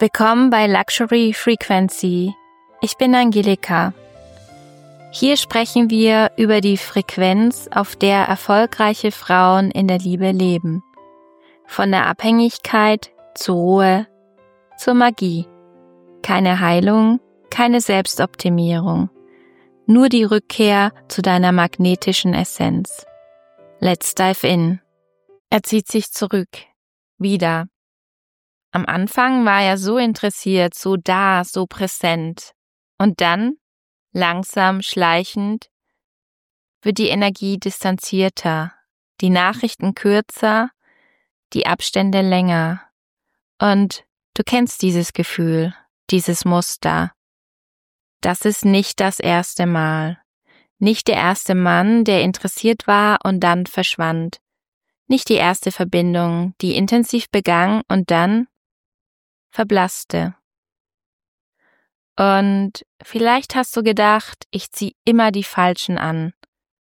Willkommen bei Luxury Frequency. Ich bin Angelika. Hier sprechen wir über die Frequenz, auf der erfolgreiche Frauen in der Liebe leben. Von der Abhängigkeit zur Ruhe, zur Magie. Keine Heilung, keine Selbstoptimierung. Nur die Rückkehr zu deiner magnetischen Essenz. Let's dive in. Er zieht sich zurück. Wieder. Am Anfang war er so interessiert, so da, so präsent. Und dann, langsam, schleichend, wird die Energie distanzierter, die Nachrichten kürzer, die Abstände länger. Und du kennst dieses Gefühl, dieses Muster. Das ist nicht das erste Mal. Nicht der erste Mann, der interessiert war und dann verschwand. Nicht die erste Verbindung, die intensiv begann und dann verblasste. Und vielleicht hast du gedacht, ich ziehe immer die Falschen an.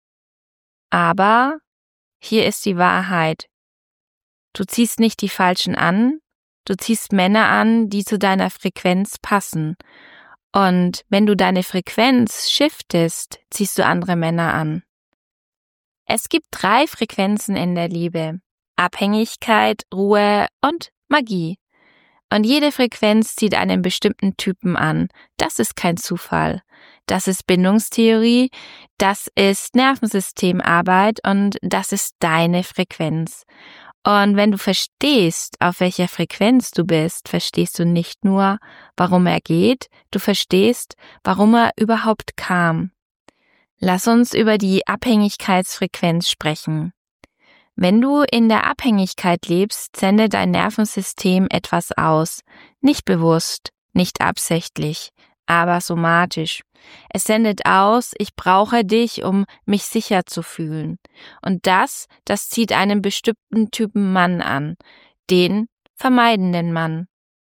Aber hier ist die Wahrheit. Du ziehst nicht die Falschen an, du ziehst Männer an, die zu deiner Frequenz passen. Und wenn du deine Frequenz shiftest, ziehst du andere Männer an. Es gibt 3 Frequenzen in der Liebe: Abhängigkeit, Ruhe und Magie. Und jede Frequenz zieht einen bestimmten Typen an. Das ist kein Zufall. Das ist Bindungstheorie, das ist Nervensystemarbeit und das ist deine Frequenz. Und wenn du verstehst, auf welcher Frequenz du bist, verstehst du nicht nur, warum er geht, du verstehst, warum er überhaupt kam. Lass uns über die Abhängigkeitsfrequenz sprechen. Wenn du in der Abhängigkeit lebst, sendet dein Nervensystem etwas aus. Nicht bewusst, nicht absichtlich, aber somatisch. Es sendet aus, ich brauche dich, um mich sicher zu fühlen. Und das zieht einen bestimmten Typen Mann an, den vermeidenden Mann.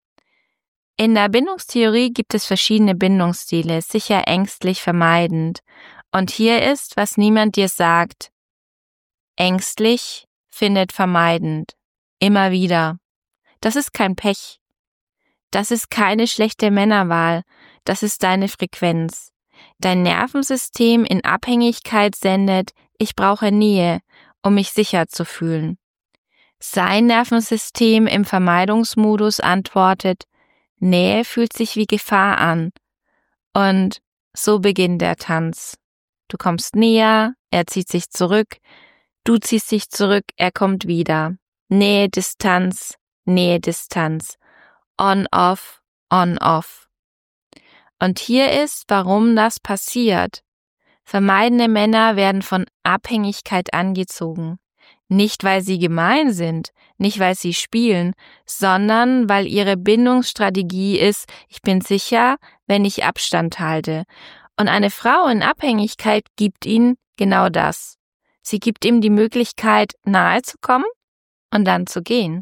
In der Bindungstheorie gibt es verschiedene Bindungsstile, sicher, ängstlich, vermeidend. Und hier ist, was niemand dir sagt: ängstlich findet vermeidend. Immer wieder. Das ist kein Pech. Das ist keine schlechte Männerwahl. Das ist deine Frequenz. Dein Nervensystem in Abhängigkeit sendet, ich brauche Nähe, um mich sicher zu fühlen. Sein Nervensystem im Vermeidungsmodus antwortet, Nähe fühlt sich wie Gefahr an. Und so beginnt der Tanz. Du kommst näher, er zieht sich zurück, du ziehst dich zurück, er kommt wieder. Nähe, Distanz, Nähe, Distanz. On, off, on, off. Und hier ist, warum das passiert. Vermeidende Männer werden von Abhängigkeit angezogen. Nicht, weil sie gemein sind, nicht, weil sie spielen, sondern weil ihre Bindungsstrategie ist, ich bin sicher, wenn ich Abstand halte. Und eine Frau in Abhängigkeit gibt ihnen genau das. Sie gibt ihm die Möglichkeit, nahe zu kommen und dann zu gehen.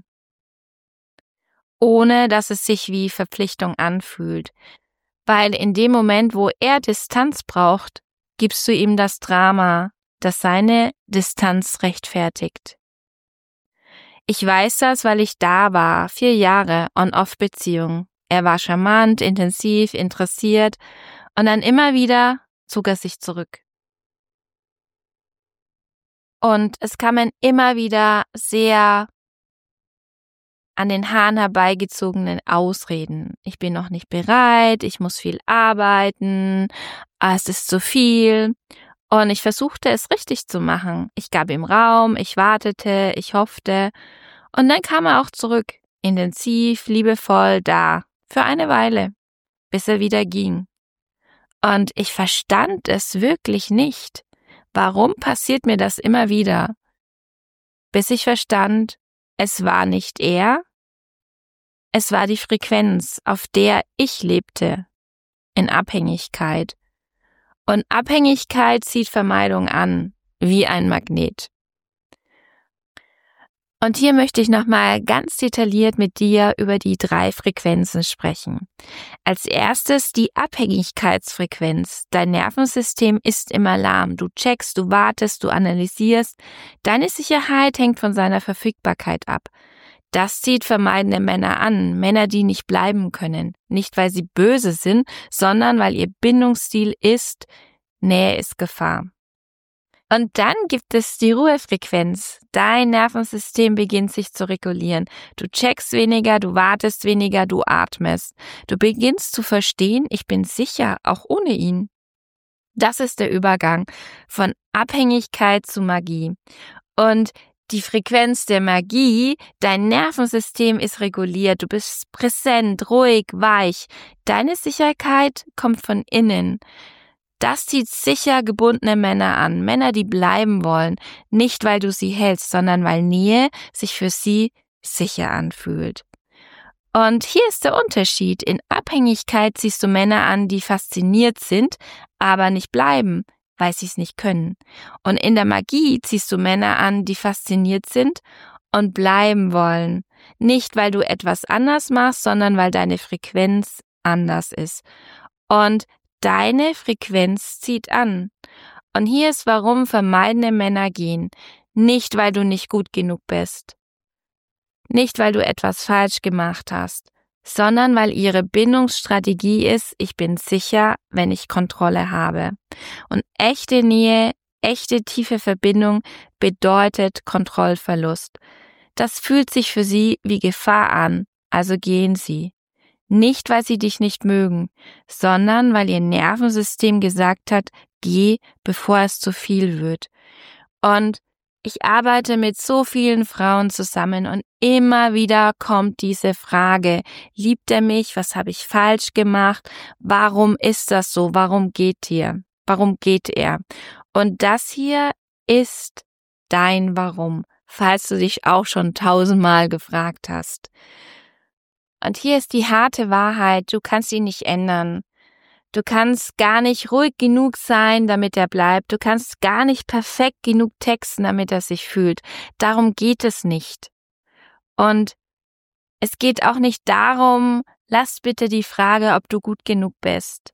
Ohne dass es sich wie Verpflichtung anfühlt. Weil in dem Moment, wo er Distanz braucht, gibst du ihm das Drama, das seine Distanz rechtfertigt. Ich weiß das, weil ich da war, 4 Jahre On-Off-Beziehung. Er war charmant, intensiv, interessiert und dann immer wieder zog er sich zurück. Und es kamen immer wieder sehr an den Haaren herbeigezogene Ausreden. Ich bin noch nicht bereit, ich muss viel arbeiten, es ist zu viel. Und ich versuchte es richtig zu machen. Ich gab ihm Raum, ich wartete, ich hoffte. Und dann kam er auch zurück, intensiv, liebevoll da, für eine Weile, bis er wieder ging. Und ich verstand es wirklich nicht. Warum passiert mir das immer wieder? Bis ich verstand, es war nicht er, es war die Frequenz, auf der ich lebte, in Abhängigkeit. Und Abhängigkeit zieht Vermeidung an, wie ein Magnet. Und hier möchte ich nochmal ganz detailliert mit dir über die 3 Frequenzen sprechen. Als erstes die Abhängigkeitsfrequenz. Dein Nervensystem ist im Alarm. Du checkst, du wartest, du analysierst. Deine Sicherheit hängt von seiner Verfügbarkeit ab. Das zieht vermeidende Männer an, Männer, die nicht bleiben können. Nicht, weil sie böse sind, sondern weil ihr Bindungsstil ist, Nähe ist Gefahr. Und dann gibt es die Ruhefrequenz. Dein Nervensystem beginnt sich zu regulieren. Du checkst weniger, du wartest weniger, du atmest. Du beginnst zu verstehen, ich bin sicher, auch ohne ihn. Das ist der Übergang von Abhängigkeit zu Magie. Und die Frequenz der Magie, dein Nervensystem ist reguliert, du bist präsent, ruhig, weich. Deine Sicherheit kommt von innen. Das zieht sicher gebundene Männer an, Männer, die bleiben wollen, nicht weil du sie hältst, sondern weil Nähe sich für sie sicher anfühlt. Und hier ist der Unterschied. In Abhängigkeit ziehst du Männer an, die fasziniert sind, aber nicht bleiben, weil sie es nicht können. Und in der Magie ziehst du Männer an, die fasziniert sind und bleiben wollen. Nicht, weil du etwas anders machst, sondern weil deine Frequenz anders ist. Und deine Frequenz zieht an. Und hier ist, warum vermeidende Männer gehen. Nicht, weil du nicht gut genug bist. Nicht, weil du etwas falsch gemacht hast, sondern weil ihre Bindungsstrategie ist, ich bin sicher, wenn ich Kontrolle habe. Und echte Nähe, echte tiefe Verbindung bedeutet Kontrollverlust. Das fühlt sich für sie wie Gefahr an, also gehen sie. Nicht, weil sie dich nicht mögen, sondern weil ihr Nervensystem gesagt hat, geh, bevor es zu viel wird. Und ich arbeite mit so vielen Frauen zusammen und immer wieder kommt diese Frage, liebt er mich, was habe ich falsch gemacht, warum ist das so, warum geht er? Und das hier ist dein Warum, falls du dich auch schon 1000-mal gefragt hast. Und hier ist die harte Wahrheit, du kannst ihn nicht ändern. Du kannst gar nicht ruhig genug sein, damit er bleibt. Du kannst gar nicht perfekt genug texten, damit er sich fühlt. Darum geht es nicht. Und es geht auch nicht darum, lass bitte die Frage, ob du gut genug bist.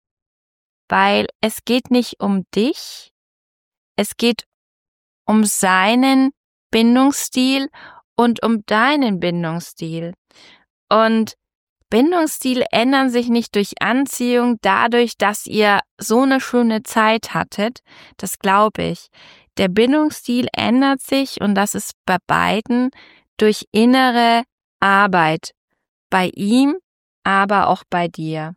Weil es geht nicht um dich, es geht um seinen Bindungsstil und um deinen Bindungsstil. Und Bindungsstil ändern sich nicht durch Anziehung, dadurch, dass ihr so eine schöne Zeit hattet. Das glaube ich. Der Bindungsstil ändert sich und das ist bei beiden durch innere Arbeit. Bei ihm, aber auch bei dir.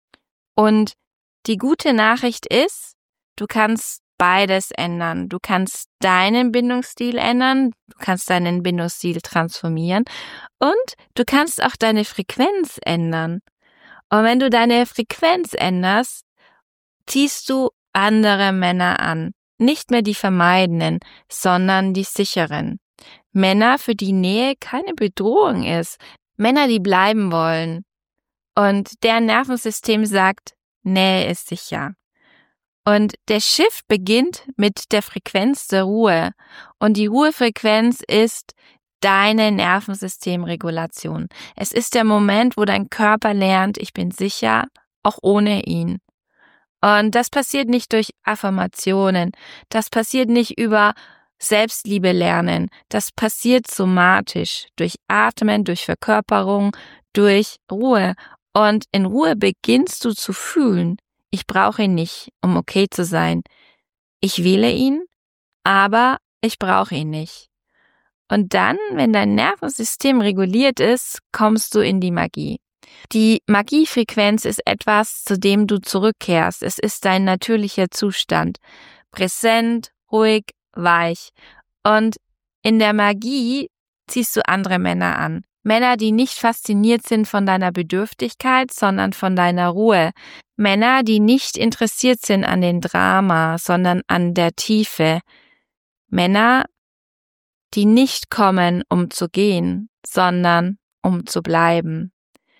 Und die gute Nachricht ist, du kannst beides ändern. Du kannst deinen Bindungsstil ändern, du kannst deinen Bindungsstil transformieren und du kannst auch deine Frequenz ändern. Und wenn du deine Frequenz änderst, ziehst du andere Männer an. Nicht mehr die vermeidenden, sondern die sicheren. Männer, für die Nähe keine Bedrohung ist. Männer, die bleiben wollen. Und deren Nervensystem sagt, Nähe ist sicher. Und der Shift beginnt mit der Frequenz der Ruhe. Und die Ruhefrequenz ist deine Nervensystemregulation. Es ist der Moment, wo dein Körper lernt, ich bin sicher, auch ohne ihn. Und das passiert nicht durch Affirmationen. Das passiert nicht über Selbstliebe lernen. Das passiert somatisch, durch Atmen, durch Verkörperung, durch Ruhe. Und in Ruhe beginnst du zu fühlen, ich brauche ihn nicht, um okay zu sein. Ich wähle ihn, aber ich brauche ihn nicht. Und dann, wenn dein Nervensystem reguliert ist, kommst du in die Magie. Die Magiefrequenz ist etwas, zu dem du zurückkehrst. Es ist dein natürlicher Zustand. Präsent, ruhig, weich. Und in der Magie ziehst du andere Männer an. Männer, die nicht fasziniert sind von deiner Bedürftigkeit, sondern von deiner Ruhe. Männer, die nicht interessiert sind an den Drama, sondern an der Tiefe. Männer, die nicht kommen, um zu gehen, sondern um zu bleiben.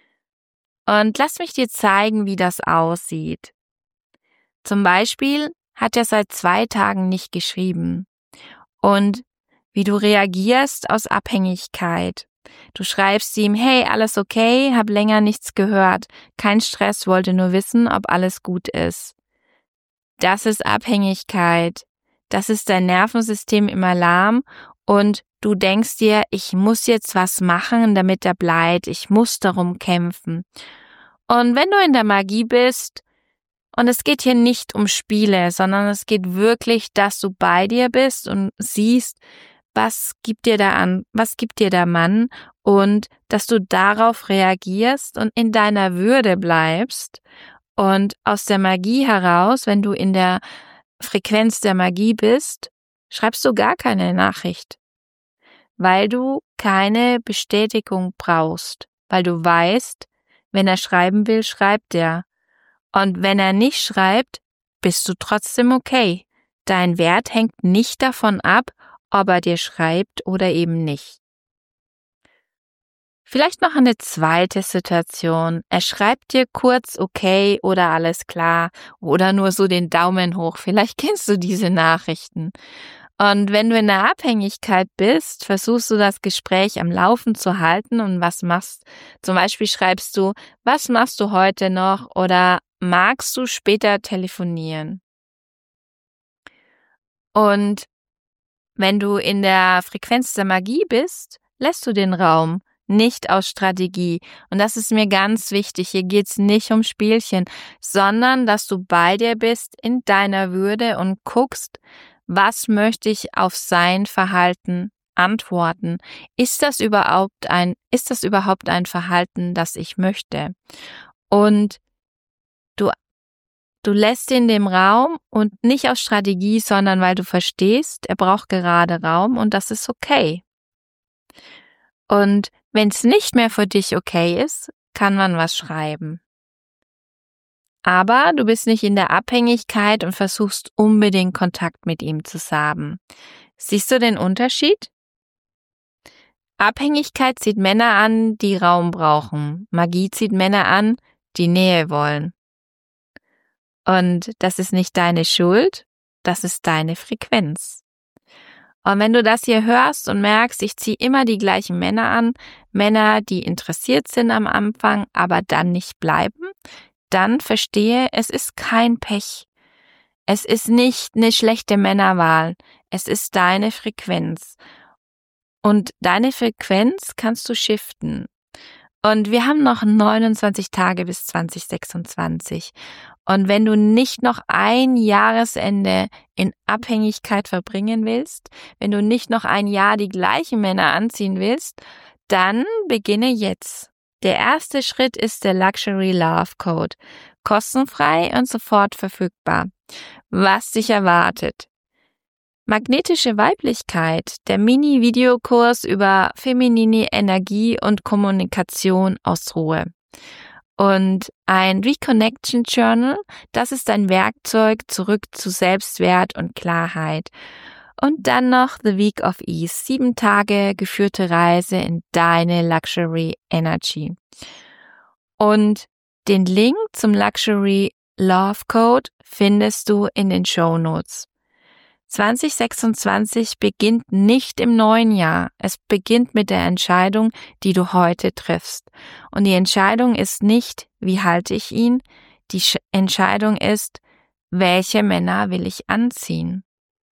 Und lass mich dir zeigen, wie das aussieht. Zum Beispiel hat er seit 2 Tagen nicht geschrieben. Und wie du reagierst aus Abhängigkeit. Du schreibst ihm, hey, alles okay, hab länger nichts gehört. Kein Stress, wollte nur wissen, ob alles gut ist. Das ist Abhängigkeit. Das ist dein Nervensystem im Alarm und du denkst dir, ich muss jetzt was machen, damit er bleibt, ich muss darum kämpfen. Und wenn du in der Magie bist, und es geht hier nicht um Spiele, sondern es geht wirklich, dass du bei dir bist und siehst, was gibt dir da an, was gibt dir der Mann und dass du darauf reagierst und in deiner Würde bleibst und aus der Magie heraus, wenn du in der Frequenz der Magie bist, schreibst du gar keine Nachricht, weil du keine Bestätigung brauchst, weil du weißt, wenn er schreiben will, schreibt er. Und wenn er nicht schreibt, bist du trotzdem okay. Dein Wert hängt nicht davon ab, ob er dir schreibt oder eben nicht. Vielleicht noch eine zweite Situation. Er schreibt dir kurz okay oder alles klar oder nur so den Daumen hoch. Vielleicht kennst du diese Nachrichten. Und wenn du in der Abhängigkeit bist, versuchst du das Gespräch am Laufen zu halten und was machst. Zum Beispiel schreibst du, was machst du heute noch oder magst du später telefonieren? Und wenn du in der Frequenz der Magie bist, lässt du den Raum, nicht aus Strategie. Und das ist mir ganz wichtig. Hier geht's nicht um Spielchen, sondern dass du bei dir bist in deiner Würde und guckst, was möchte ich auf sein Verhalten antworten? Ist das überhaupt ein Verhalten, das ich möchte? Und du lässt ihn dem Raum und nicht aus Strategie, sondern weil du verstehst, er braucht gerade Raum und das ist okay. Und wenn es nicht mehr für dich okay ist, kann man was schreiben. Aber du bist nicht in der Abhängigkeit und versuchst unbedingt Kontakt mit ihm zu haben. Siehst du den Unterschied? Abhängigkeit zieht Männer an, die Raum brauchen. Magie zieht Männer an, die Nähe wollen. Und das ist nicht deine Schuld, das ist deine Frequenz. Und wenn du das hier hörst und merkst, ich ziehe immer die gleichen Männer an, Männer, die interessiert sind am Anfang, aber dann nicht bleiben, dann verstehe, es ist kein Pech. Es ist nicht eine schlechte Männerwahl. Es ist deine Frequenz. Und deine Frequenz kannst du shiften. Und wir haben noch 29 Tage bis 2026. Und wenn du nicht noch ein Jahresende in Abhängigkeit verbringen willst, wenn du nicht noch ein Jahr die gleichen Männer anziehen willst, dann beginne jetzt. Der erste Schritt ist der Luxury Love Code. Kostenfrei und sofort verfügbar. Was dich erwartet. Magnetische Weiblichkeit, der Mini-Videokurs über feminine Energie und Kommunikation aus Ruhe. Und ein Reconnection Journal, das ist ein Werkzeug zurück zu Selbstwert und Klarheit. Und dann noch The Week of Ease, 7 Tage geführte Reise in deine Luxury Energy. Und den Link zum Luxury Love Code findest du in den Shownotes. 2026 beginnt nicht im neuen Jahr. Es beginnt mit der Entscheidung, die du heute triffst. Und die Entscheidung ist nicht, wie halte ich ihn? Die Entscheidung ist, welche Männer will ich anziehen?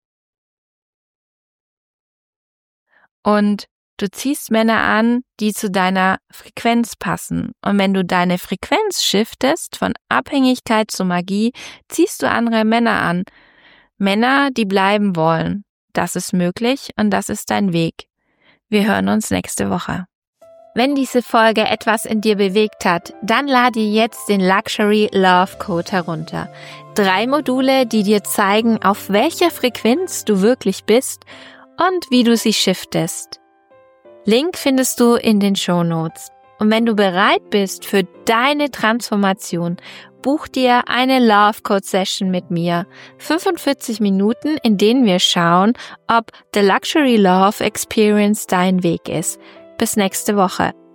Und du ziehst Männer an, die zu deiner Frequenz passen. Und wenn du deine Frequenz shiftest von Abhängigkeit zu Magie, ziehst du andere Männer an. Männer, die bleiben wollen. Das ist möglich und das ist dein Weg. Wir hören uns nächste Woche. Wenn diese Folge etwas in dir bewegt hat, dann lade jetzt den Luxury Love Code herunter. 3 Module, die dir zeigen, auf welcher Frequenz du wirklich bist und wie du sie shiftest. Link findest du in den Shownotes. Und wenn du bereit bist für deine Transformation, buch dir eine Love Code Session mit mir. 45 Minuten, in denen wir schauen, ob The Luxury Love Experience dein Weg ist. Bis nächste Woche.